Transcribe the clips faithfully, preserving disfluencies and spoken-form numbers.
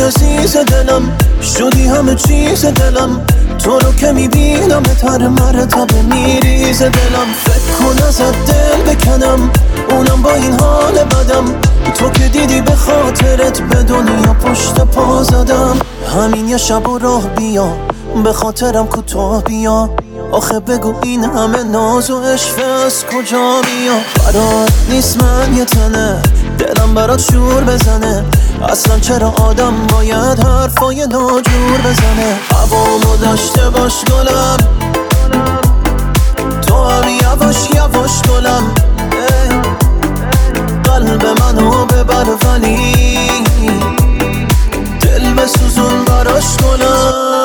عزیز دلم، شدی همه چیز دلم، تو رو که میبینم هر مرتبه میریز دلم. فکر کن ازت دل بکنم، اونم با این حال بدم، تو که دیدی به خاطرت به دنیا پشت پا زدم. همین یه شب و راه بیا، به خاطرم کوتاه بیا، آخه بگو این همه ناز و عشق از کجا بیا. قرار نیست من یه تنه دلم برات شور بزنه، اصلا چرا آدم باید حرفای ناجور بزنه. هوامو داشته باش گلم، تو هم یواش یواش گلم، قلب منو ببر ولی دل بسوزون براش گلم.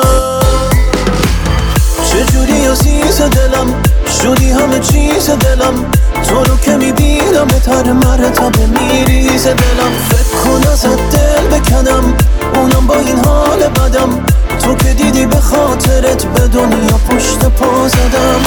چجوری عزیز دلم، شدی همه چیز دلم، تو رو که میبینم هر مرتبه میریز دلم. فکر کن ازت دل بکنم، اونم با این حال بدم، تو که دیدی به خاطرت به دنیا پشت پا زدم.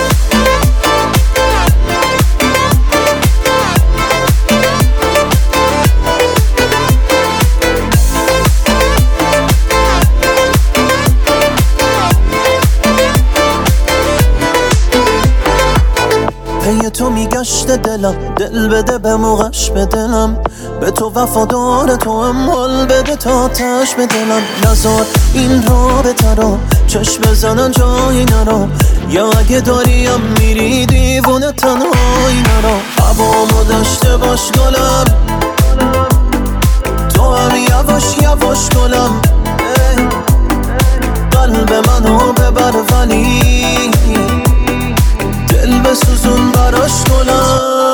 پی تو میگشته دلم، دل بده به موقعش به دلم، به تو وفادار تو هم حال بده تا تش به دلم. نزار این رابطه رو چشم بزنن جایی نرو، یا اگه داریم میری دیوونه تنهایی نرو. هوامو داشته باش گلم، تو هم یواش یواش گلم، قلب منو ببر ولی دل بسوزون براش گلم.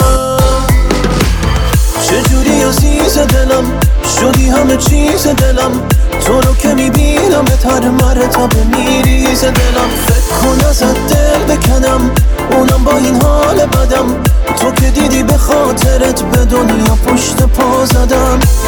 چجوری عزیز دلم، شدی همه چیز دلم، تو رو که میبینم هر مرتبه میریز دلم. فکر کن ازت دل بکنم، اونم با این حال بدم، تو که دیدی به خاطرت به دنیا پشت پا زدم.